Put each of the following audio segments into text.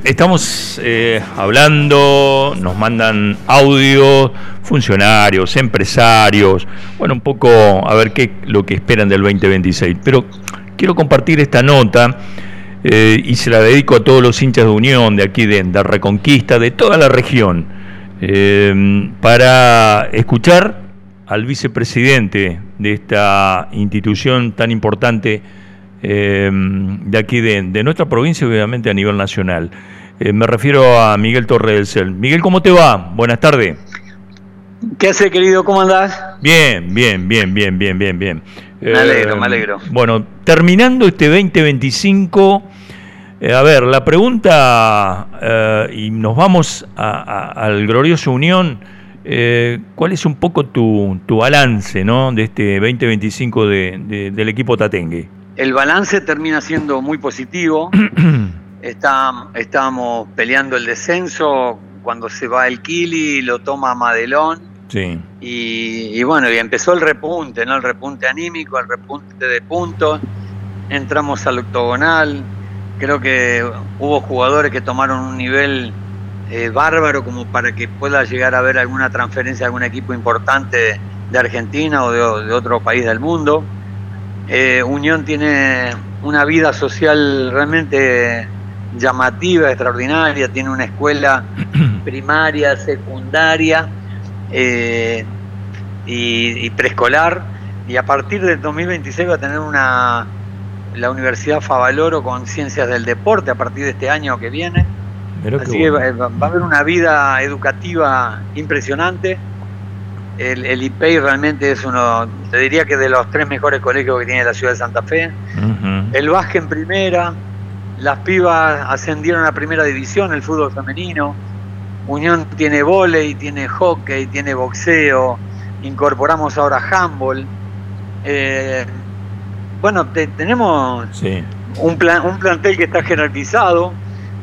estamos hablando, nos mandan audio, funcionarios, empresarios, bueno, un poco a ver lo que esperan del 2026. Pero quiero compartir esta nota y se la dedico a todos los hinchas de Unión, de aquí de Reconquista, de toda la región, para escuchar al vicepresidente de esta institución tan importante de aquí de nuestra provincia y obviamente a nivel nacional. Me refiero a Miguel Torre del Cel. Miguel, ¿cómo te va? Buenas tardes. ¿Qué hace, querido? ¿Cómo andás? Bien. Me alegro. Bueno, terminando este 2025, a ver, la pregunta, y nos vamos al glorioso Unión, ¿cuál es un poco tu balance, ¿no?, de este 2025 del equipo tatengue? El balance termina siendo muy positivo. Estábamos peleando el descenso cuando se va el Kili, lo toma Madelón. Sí. Y bueno, y empezó el repunte, ¿no? El repunte anímico, el repunte de puntos. Entramos al octogonal. Creo que hubo jugadores que tomaron un nivel bárbaro como para que pueda llegar a haber alguna transferencia de algún equipo importante de Argentina o de otro país del mundo. Unión tiene una vida social realmente llamativa, extraordinaria. Tiene una escuela primaria, secundaria y preescolar, y a partir del 2026 va a tener la Universidad Favaloro con Ciencias del Deporte a partir de este año que viene. Así que va a haber una vida educativa impresionante. El IPEI realmente es uno, te diría que de los 3 mejores colegios que tiene la ciudad de Santa Fe. Uh-huh. El básquet en primera, las pibas ascendieron a primera división, el fútbol femenino. Unión tiene vóley, tiene hockey, tiene boxeo, incorporamos ahora handball. Bueno, tenemos un plantel que está jerarquizado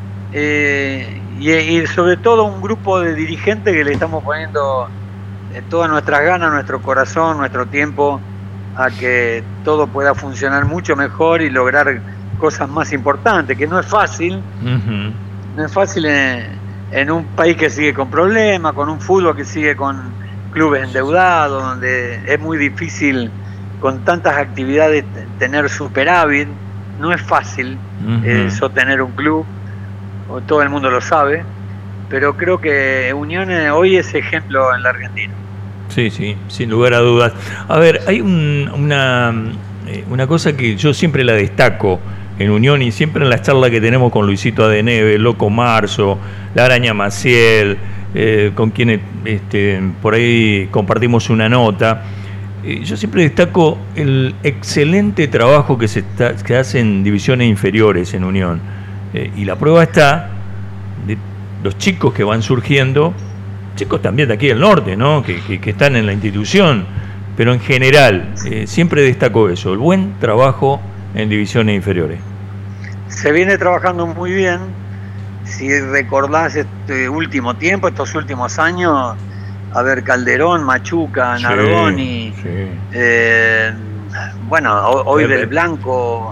y sobre todo un grupo de dirigentes que le estamos poniendo todas nuestras ganas, nuestro corazón, nuestro tiempo a que todo pueda funcionar mucho mejor y lograr cosas más importantes, que no es fácil. Uh-huh. No es fácil en un país que sigue con problemas, con un fútbol que sigue con clubes endeudados, donde es muy difícil con tantas actividades tener superávit. No es fácil sostener un club, todo el mundo lo sabe, pero creo que Unión hoy es ejemplo en la Argentina. Sí, sin lugar a dudas. A ver, hay una cosa que yo siempre la destaco en Unión y siempre en las charlas que tenemos con Luisito Adeneve, Loco Marzo, la Araña Maciel, con quienes por ahí compartimos una nota. Yo siempre destaco el excelente trabajo que hace en divisiones inferiores en Unión. Y la prueba está de los chicos que van surgiendo, chicos también de aquí del norte, ¿no?, que están en la institución, pero en general siempre destaco eso, el buen trabajo en divisiones inferiores. Se viene trabajando muy bien. Si recordás este último tiempo, estos últimos años, a ver, Calderón, Machuca, Nardoni, bueno, hoy del Blanco,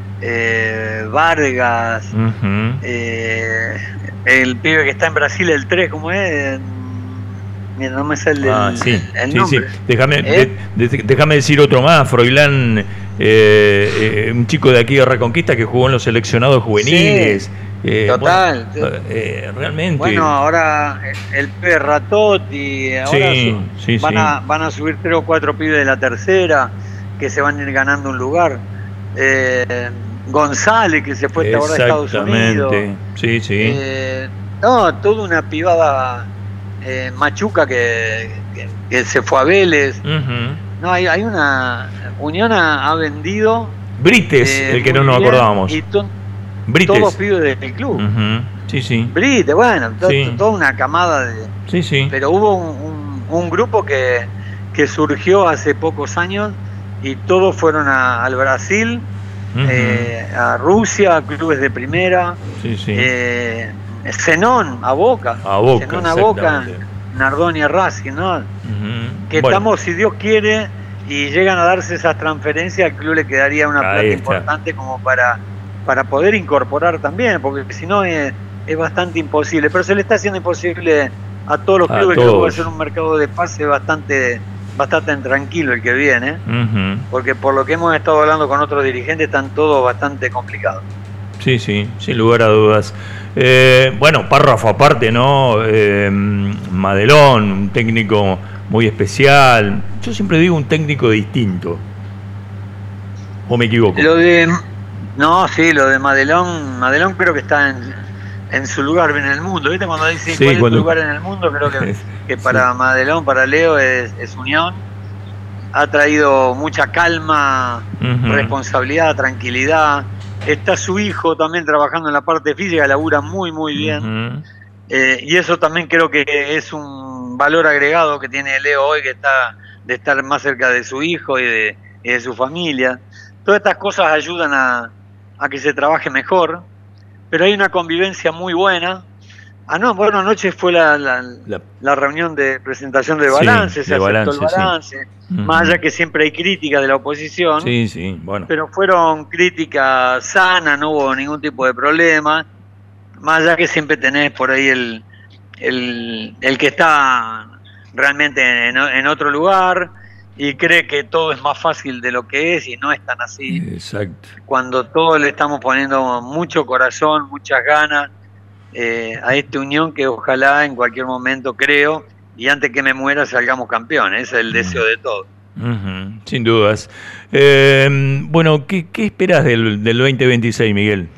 Vargas, uh-huh. El pibe que está en Brasil, el 3, ¿cómo es? Mira, no me sale el nombre. Déjame decir otro más, Froilán, un chico de aquí de Reconquista que jugó en los seleccionados juveniles. Total. Bueno, realmente. Bueno, ahora el pibe Ratotti, ahora van a subir 3 o 4 pibes de la tercera que se van a ir ganando un lugar. González, que se fue ahora a Estados Unidos. Sí. No, toda una pibada. Machuca que se fue a Vélez. Uh-huh. No, hay una Unión ha vendido Brites, el que no nos acordábamos. Y todos pibes del club. Uh-huh. Sí. Brites, bueno, toda una camada de. Sí. Pero hubo un grupo que surgió hace pocos años y todos fueron al Brasil, uh-huh. A Rusia, a clubes de primera. Sí. Zenón a Boca, Nardoni a Racing, ¿no? Uh-huh. Que estamos, si Dios quiere, y llegan a darse esas transferencias, al club le quedaría una plata importante como para poder incorporar también, porque si no es es bastante imposible, pero se le está haciendo imposible a todos los clubes. Creo que va a ser un mercado de pase bastante tranquilo el que viene, porque por lo que hemos estado hablando con otros dirigentes están todos bastante complicados. Sí, sin lugar a dudas. Bueno, párrafo aparte, ¿no? Madelón, un técnico muy especial. Yo siempre digo un técnico distinto. ¿O me equivoco? Lo de Madelón creo que está en su lugar en el mundo. ¿Viste? Cuando dice cuál es su lugar en el mundo, creo que para Madelón, para Leo, es Unión. Ha traído mucha calma, responsabilidad, tranquilidad. Está su hijo también trabajando en la parte física, labura muy bien. Y eso también creo que es un valor agregado que tiene Leo hoy, que está de estar más cerca de su hijo y de su familia. Todas estas cosas ayudan a que se trabaje mejor, pero hay una convivencia muy buena. Anoche fue la reunión de presentación de balance, se aceptó el balance. Más allá que siempre hay críticas de la oposición, bueno. Pero fueron críticas sanas, no hubo ningún tipo de problema, más allá que siempre tenés por ahí el que está realmente en otro lugar y cree que todo es más fácil de lo que es, y no es tan así. Exacto. Cuando todos le estamos poniendo mucho corazón, muchas ganas a esta Unión, que ojalá en cualquier momento, creo, y antes que me muera, salgamos campeones. Ese es el deseo de todos. Sin dudas. Bueno, ¿qué esperás del 2026, Miguel?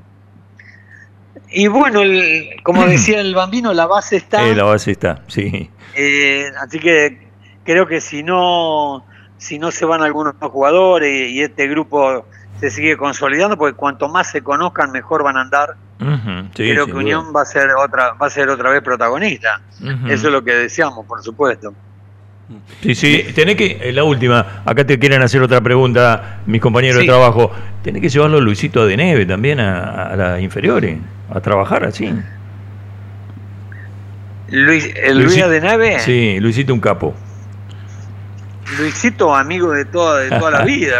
Y bueno, como decía el Bambino, la base está. La base está, sí. Así que creo que si no se van algunos jugadores y este grupo se sigue consolidando, porque cuanto más se conozcan, mejor van a andar. Creo que Unión va a ser otra vez protagonista. Eso es lo que deseamos, por supuesto. Sí, tenés que, la última, acá te quieren hacer otra pregunta mis compañeros de trabajo. Tenés que llevarlo a Luisito Adeneve también a las inferiores, a trabajar así. Luis Adeneve. Sí, Luisito un capo. Luisito, amigo de toda la vida.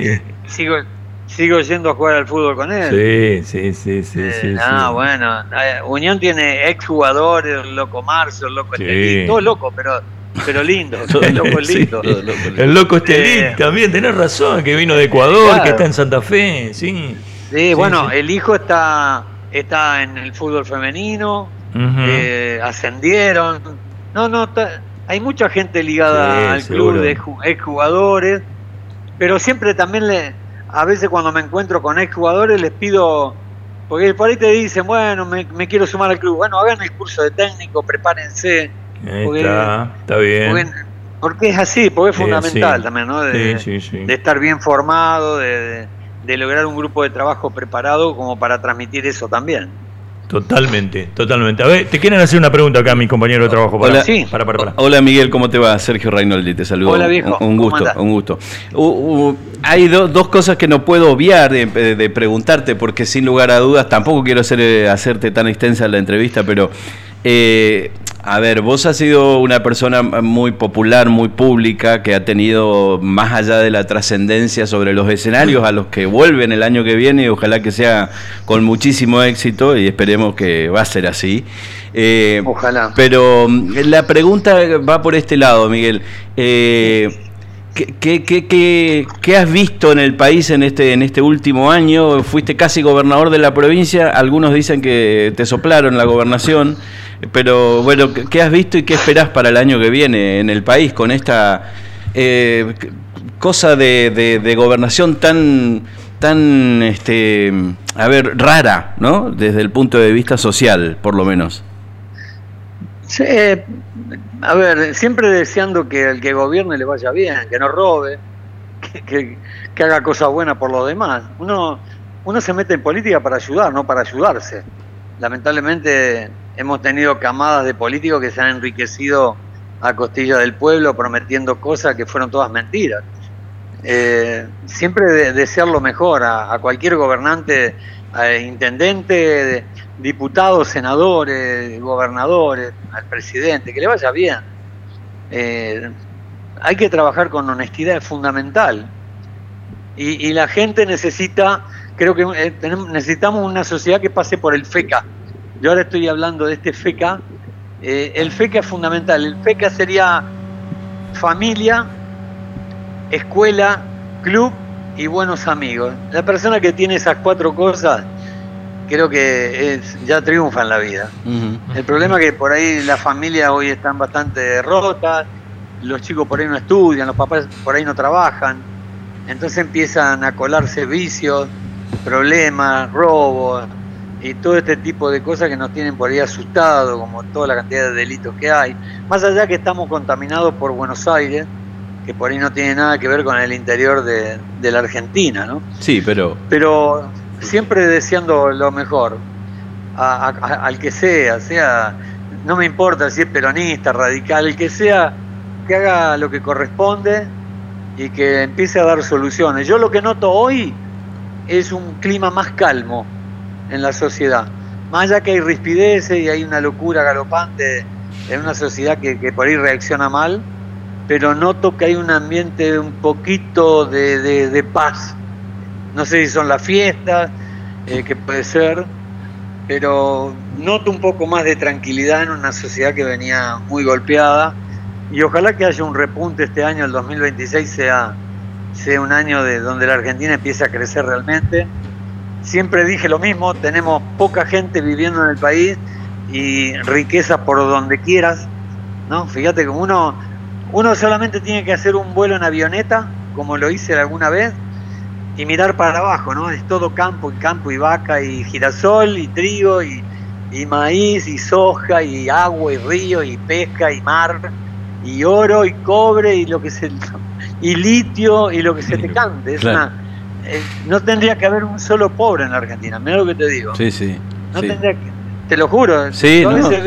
Sigo yendo a jugar al fútbol con él. Sí. Bueno, Unión tiene exjugadores, el Loco Marzo, el Loco Estelín, todo loco, pero lindo, el Loco es lindo. El Loco Estelín también, tenés razón, que vino de Ecuador, claro, que está en Santa Fe, sí. Bueno, el hijo está en el fútbol femenino, ascendieron. Hay mucha gente ligada al club de exjugadores, pero siempre también a veces cuando me encuentro con exjugadores les pido, porque por ahí te dicen, bueno, me quiero sumar al club. Bueno, hagan el curso de técnico, prepárense. Está bien. Porque es así, porque es fundamental también, ¿no? De estar bien formado, de lograr un grupo de trabajo preparado como para transmitir eso también. Totalmente. A ver, te quieren hacer una pregunta acá, mi compañero de trabajo. Hola, Hola, Miguel, ¿cómo te va? Sergio Rainoldi, te saludo. Hola, viejo. Un gusto. Hay dos cosas que no puedo obviar de preguntarte, porque sin lugar a dudas, tampoco quiero hacerte tan extensa la entrevista, pero a ver, vos has sido una persona muy popular, muy pública, que ha tenido, más allá de la trascendencia sobre los escenarios a los que vuelven el año que viene, y ojalá que sea con muchísimo éxito, y esperemos que va a ser así. Ojalá. Pero la pregunta va por este lado, Miguel. ¿Qué has visto en el país en este último año? Fuiste casi gobernador de la provincia, algunos dicen que te soplaron la gobernación, pero bueno, ¿qué has visto y qué esperás para el año que viene en el país con esta cosa de gobernación tan rara, ¿no? Desde el punto de vista social, por lo menos. Sí, a ver, siempre deseando que el que gobierne le vaya bien, que no robe, que haga cosas buenas por los demás. Uno se mete en política para ayudar, no para ayudarse. Lamentablemente hemos tenido camadas de políticos que se han enriquecido a costilla del pueblo prometiendo cosas que fueron todas mentiras. Siempre desear lo mejor a cualquier gobernante, intendente, diputados, senadores, gobernadores, al presidente, que le vaya bien. Hay que trabajar con honestidad, es fundamental. Y la gente necesita, creo que necesitamos una sociedad que pase por el FECA, Yo ahora estoy hablando de este FECA. El FECA es fundamental. El FECA sería familia, escuela, club y buenos amigos. La persona que tiene esas 4 cosas, creo que ya triunfa en la vida. El problema es que por ahí las familias hoy están bastante rotas, los chicos por ahí no estudian, los papás por ahí no trabajan, entonces empiezan a colarse vicios, problemas, robos y todo este tipo de cosas que nos tienen por ahí asustados, como toda la cantidad de delitos que hay. Más allá que estamos contaminados por Buenos Aires, que por ahí no tiene nada que ver con el interior de la Argentina, ¿no? Sí, pero siempre deseando lo mejor al que sea, no me importa si es peronista, radical, el que sea, que haga lo que corresponde y que empiece a dar soluciones. Yo lo que noto hoy es un clima más calmo en la sociedad, más allá que hay rispideces y hay una locura galopante en una sociedad que por ahí reacciona mal, pero noto que hay un ambiente un poquito de paz. No sé si son las fiestas, que puede ser, pero noto un poco más de tranquilidad en una sociedad que venía muy golpeada, y ojalá que haya un repunte este año, el 2026 sea un año donde la Argentina empiece a crecer realmente. Siempre dije lo mismo, tenemos poca gente viviendo en el país y riqueza por donde quieras, ¿no? Fíjate que uno solamente tiene que hacer un vuelo en avioneta, como lo hice alguna vez, y mirar para abajo, ¿no? Es todo campo y vaca y girasol y trigo y maíz y soja y agua y río y pesca y mar y oro y cobre y y litio y lo que se te cante. Claro. No tendría que haber un solo pobre en la Argentina, mira lo que te digo. Sí. No tendría que, te lo juro. Sí,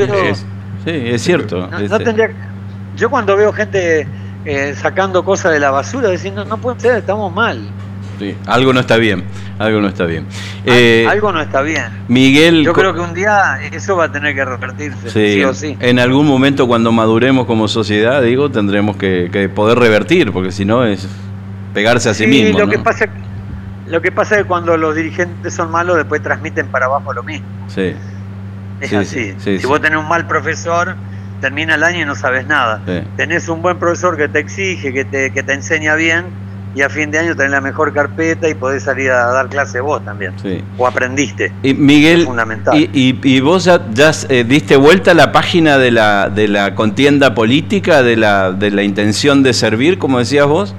es cierto. No tendría. Yo cuando veo gente sacando cosas de la basura, diciendo no puede ser, estamos mal. Sí, algo no está bien. Algo no está bien. Miguel, yo creo que un día eso va a tener que revertirse, sí o sí. En algún momento, cuando maduremos como sociedad, tendremos que poder revertir, porque si no es pegarse a sí mismo. Lo que pasa es que cuando los dirigentes son malos, después transmiten para abajo lo mismo. Sí. Es así. Si vos tenés un mal profesor, termina el año y no sabes nada. Sí. Tenés un buen profesor que te exige, que te enseña bien, y a fin de año tenés la mejor carpeta y podés salir a dar clase vos también. Sí. O aprendiste. Y Miguel, es fundamental. Y vos ya diste vuelta a la página de la contienda política, de la intención de servir, como decías vos.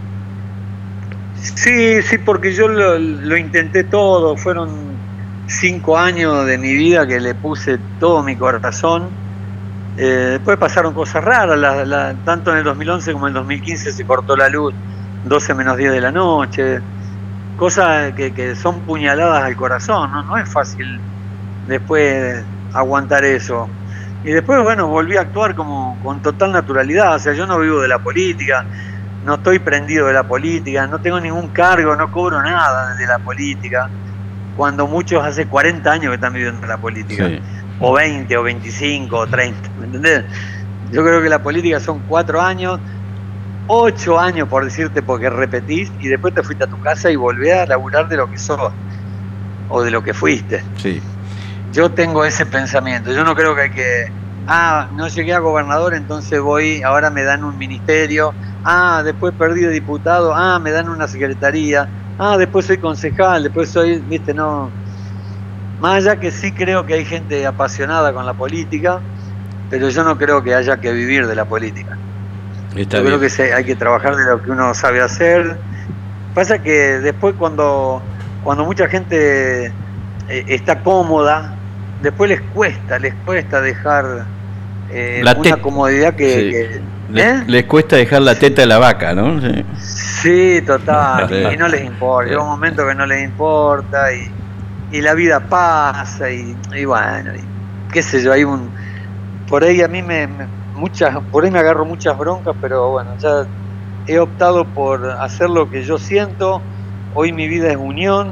Sí, porque yo lo intenté todo. Fueron 5 años de mi vida que le puse todo mi corazón. Después pasaron cosas raras, tanto en el 2011 como en el 2015 se cortó la luz 12 menos 10 de la noche, cosas que son puñaladas al corazón, no es fácil después aguantar eso. Y después, bueno, volví a actuar con total naturalidad. O sea, yo no vivo de la política, no estoy prendido de la política, no tengo ningún cargo, no cobro nada de la política, cuando muchos hace 40 años que están viviendo de la política. Sí. O 20, o 25, o 30, ¿me entendés? Yo creo que la política son 4 años, 8 años por decirte, porque repetís y después te fuiste a tu casa y volvés a laburar de lo que sos o de lo que fuiste. Sí. Yo tengo ese pensamiento. Yo no creo que hay que... no llegué a gobernador, entonces ahora me dan un ministerio. Después perdí de diputado. Me dan una secretaría. Después soy concejal, después soy... Viste, no... Más allá que sí creo que hay gente apasionada con la política, pero yo no creo que haya que vivir de la política. Creo que hay que trabajar de lo que uno sabe hacer. Pasa que después cuando mucha gente está cómoda, después les cuesta dejar una comodidad que les cuesta dejar la teta de la vaca, ¿no? Sí, total. Y no les importa. Llega un momento que no les importa y la vida pasa y bueno, qué sé yo, por ahí a mí por ahí me agarro muchas broncas, pero bueno, ya he optado por hacer lo que yo siento. Hoy mi vida es unión,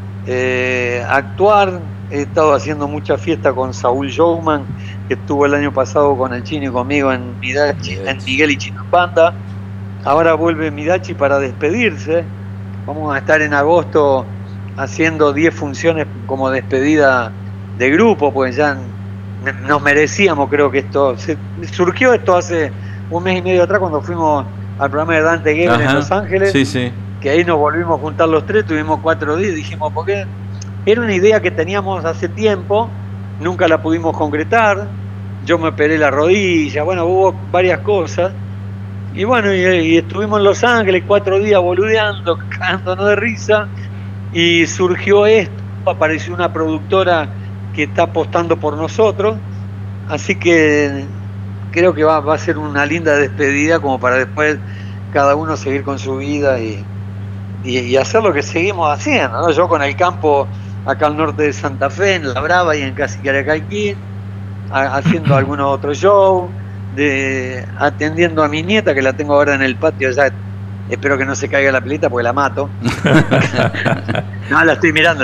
actuar. He estado haciendo mucha fiesta con Saúl Showman, que estuvo el año pasado con el Chino y conmigo en Miguel y Chino en Banda. Ahora vuelve Midachi para despedirse. Vamos a estar en agosto haciendo 10 funciones como despedida de grupo, pues ya nos merecíamos, creo que surgió esto hace un mes y medio atrás cuando fuimos al programa de Dante Gebel en Los Ángeles, sí. Que ahí nos volvimos a juntar los tres, tuvimos 4 días, dijimos, ¿por qué? Era una idea que teníamos hace tiempo, nunca la pudimos concretar, yo me operé la rodilla, bueno, hubo varias cosas, y bueno, y estuvimos en Los Ángeles 4 días boludeando, cagándonos de risa, y surgió esto, apareció una productora que está apostando por nosotros, así que creo que va a ser una linda despedida como para después cada uno seguir con su vida y hacer lo que seguimos haciendo, ¿no? Yo con el campo acá al norte de Santa Fe, en La Brava y en Casiquiaracaiquín, haciendo algunos otros shows, atendiendo a mi nieta que la tengo ahora en el patio, ya espero que no se caiga la pelita porque la mato. No, la estoy mirando.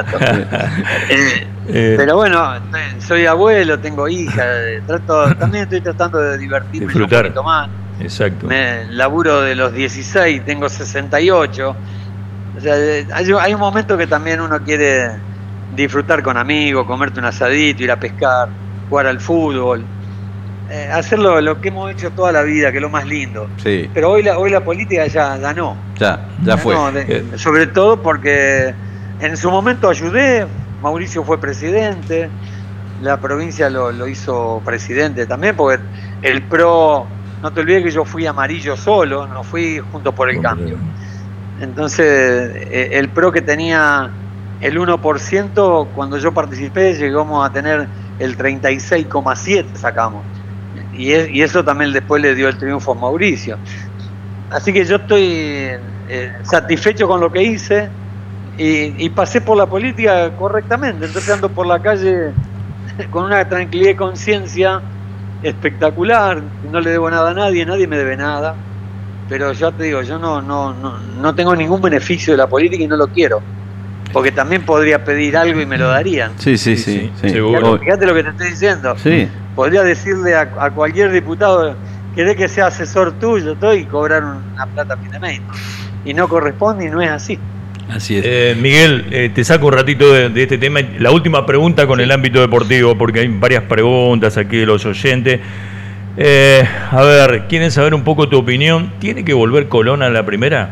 Pero bueno, soy abuelo, tengo hija, también estoy tratando de divertirme un poquito más. Exacto. Laburo de los 16, tengo 68. O sea, hay un momento que también uno quiere disfrutar con amigos, comerte un asadito, ir a pescar, jugar al fútbol, hacerlo lo que hemos hecho toda la vida, que es lo más lindo. Sí. Pero hoy la política ya ganó. Ya fue. Sobre todo porque en su momento ayudé, Mauricio fue presidente, la provincia lo hizo presidente también, porque el PRO, no te olvides que yo fui amarillo solo, no fui Juntos por el Cambio. Entonces, el PRO que tenía el 1%, cuando yo participé llegamos a tener el 36,7% sacamos. Y eso también después le dio el triunfo a Mauricio. Así que yo estoy satisfecho con lo que hice y pasé por la política correctamente. Entonces ando por la calle con una tranquilidad y conciencia espectacular, no le debo nada a nadie me debe nada, pero ya te digo, yo no tengo ningún beneficio de la política y no lo quiero, porque también podría pedir algo y me lo darían. Sí. Seguro. Fíjate lo que te estoy diciendo. Sí. Podría decirle a cualquier diputado, querés que sea asesor tuyo y cobrar una plata a fin de mes, y no corresponde y no es así. Así es. Miguel, te saco un ratito de este tema. La última pregunta con el ámbito deportivo, porque hay varias preguntas aquí de los oyentes. A ver, ¿quieren saber un poco tu opinión? ¿Tiene que volver Colón a la primera?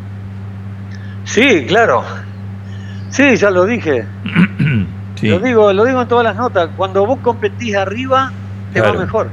Sí, claro. Sí, ya lo dije. Sí. Lo digo en todas las notas. Cuando vos competís arriba, te va mejor.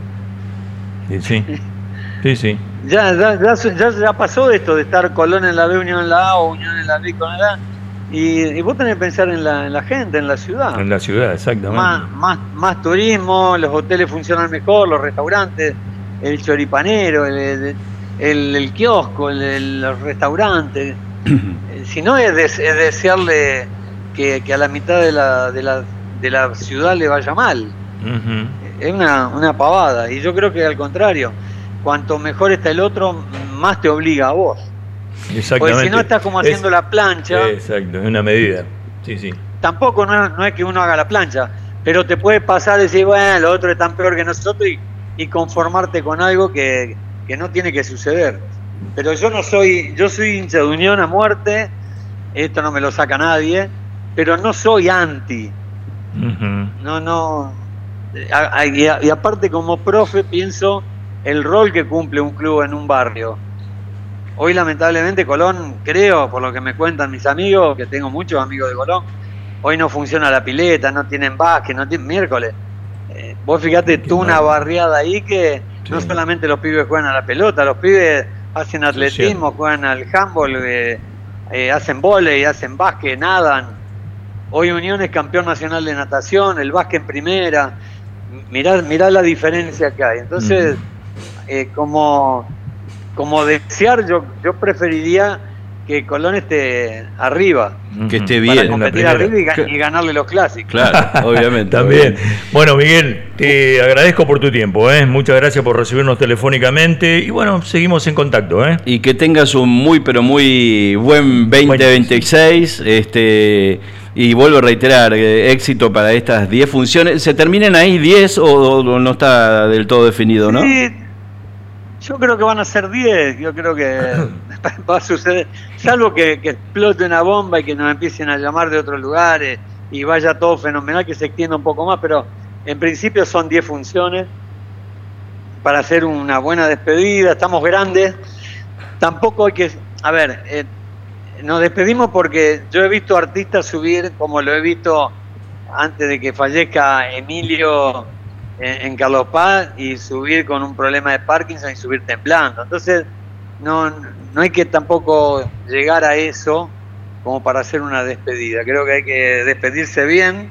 Sí. Ya pasó esto de estar Colón en la B, Unión en la A o Unión en la B con la A. Y vos tenés que pensar en la gente, en la ciudad. En la ciudad, exactamente. Más turismo, los hoteles funcionan mejor, los restaurantes, el choripanero, el kiosco, los restaurantes. Si no es desearle que a la mitad de la ciudad le vaya mal. Es una pavada. Y yo creo que al contrario, cuanto mejor está el otro, más te obliga a vos. Exactamente. Porque si no estás como haciendo la plancha. Exacto, es una medida. Sí. Tampoco no es que uno haga la plancha, pero te puede pasar y decir, bueno, los otros están peor que nosotros y conformarte con algo que no tiene que suceder. Pero yo soy hincha de Unión a muerte, esto no me lo saca nadie, pero no soy anti. Y aparte como profe pienso el rol que cumple un club en un barrio. Hoy lamentablemente Colón, creo, por lo que me cuentan mis amigos, que tengo muchos amigos de Colón, hoy no funciona la pileta, no tienen básquet, no tienen miércoles. Vos fíjate tú una barriada ahí que no solamente los pibes juegan a la pelota, los pibes hacen atletismo, juegan al handball, hacen vóley, hacen básquet, nadan. Hoy Unión es campeón nacional de natación, el básquet en primera. Mirá la diferencia que hay. Entonces, como desear, yo preferiría que Colón esté arriba. Que esté bien. Para competir arriba y ganarle los clásicos. Claro, obviamente. También. Bueno, Miguel, te agradezco por tu tiempo. Muchas gracias por recibirnos telefónicamente. Y bueno, seguimos en contacto. Y que tengas un muy, pero muy buen 2026. Y vuelvo a reiterar, éxito para estas 10 funciones. ¿Se terminan ahí 10 o no está del todo definido, no? Sí, yo creo que van a ser 10. Yo creo que va a suceder, salvo que explote una bomba y que nos empiecen a llamar de otros lugares y vaya todo fenomenal, que se extienda un poco más, pero en principio son 10 funciones para hacer una buena despedida. Estamos grandes, tampoco hay que... A ver, nos despedimos porque yo he visto artistas subir, como lo he visto antes de que fallezca Emilio en Carlos Paz, y subir con un problema de Parkinson y subir temblando. Entonces no hay que tampoco llegar a eso como para hacer una despedida. Creo que hay que despedirse bien,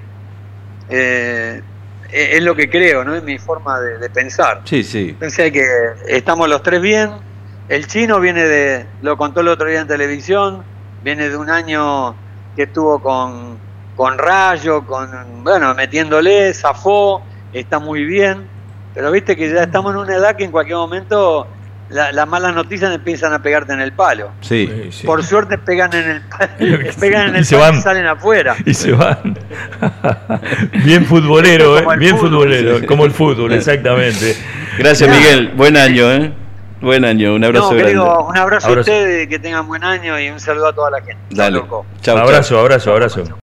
es lo que creo, ¿no? Es mi forma de pensar. Sí. Pensé que estamos los tres bien. El Chino viene lo contó el otro día en televisión, viene de un año que estuvo con Rayo, metiéndole, zafó, está muy bien, pero viste que ya estamos en una edad que en cualquier momento las malas noticias empiezan a pegarte en el palo. Sí. Por suerte pegan en el palo y salen afuera. Y se van. Bien futbolero, bien futbolero, como el fútbol, exactamente. Gracias, Miguel. Buen año, Buen año, un abrazo grande. Un abrazo a ustedes, que tengan buen año y un saludo a toda la gente. Dale. Chau, abrazo.